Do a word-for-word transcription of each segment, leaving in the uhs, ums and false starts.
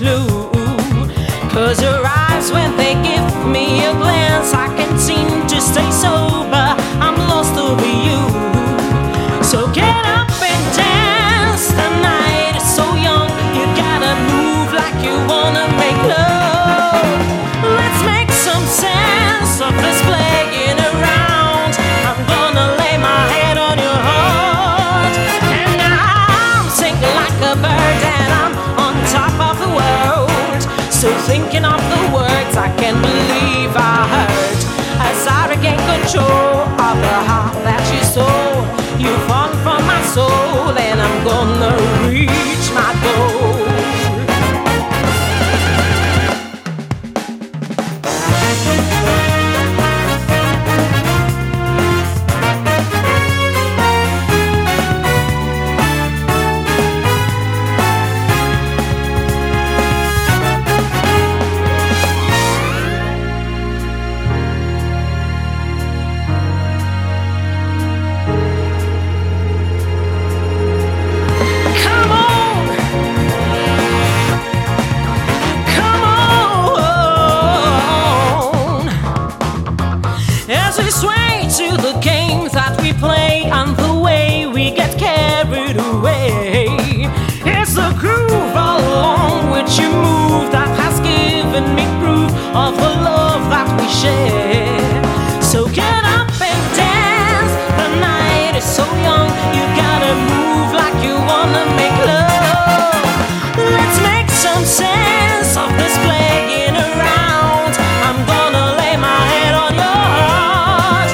blue. 'Cause your eyes, when they give me a glance, I can't seem to stay sober. I'm lost over you. So get up and dance. The night is so young. You gotta move like you wanna make love. Let's make some sense of this playing around. I'm gonna lay my head on your heart, and I'm singing like a bird, and I'm on top of the world. Still thinking of the words I can't believe I heard. As I regain control of the heart that you stole, you fall from my soul, and I'm gonna reach my goal. As we sway to the game that we play, and the way we get carried away, it's the groove along which you move that has given me proof of the love that we share. So get up and dance. The night is so young. You gotta move like you wanna make love. Let's make some sense of this playing around. I'm gonna lay my head on your heart,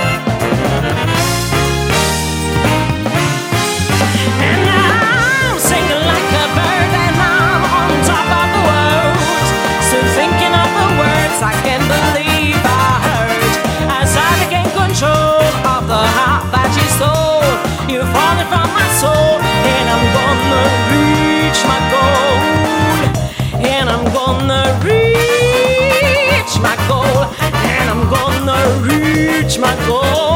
and I'm singing like a bird, and I'm on top of the world. Still thinking of the words I can't believe I heard. As I regain control of the heart that you stole, you're falling from my soul, and I'm gonna reach my goal. And I'm gonna reach my goal, and I'm gonna reach my goal.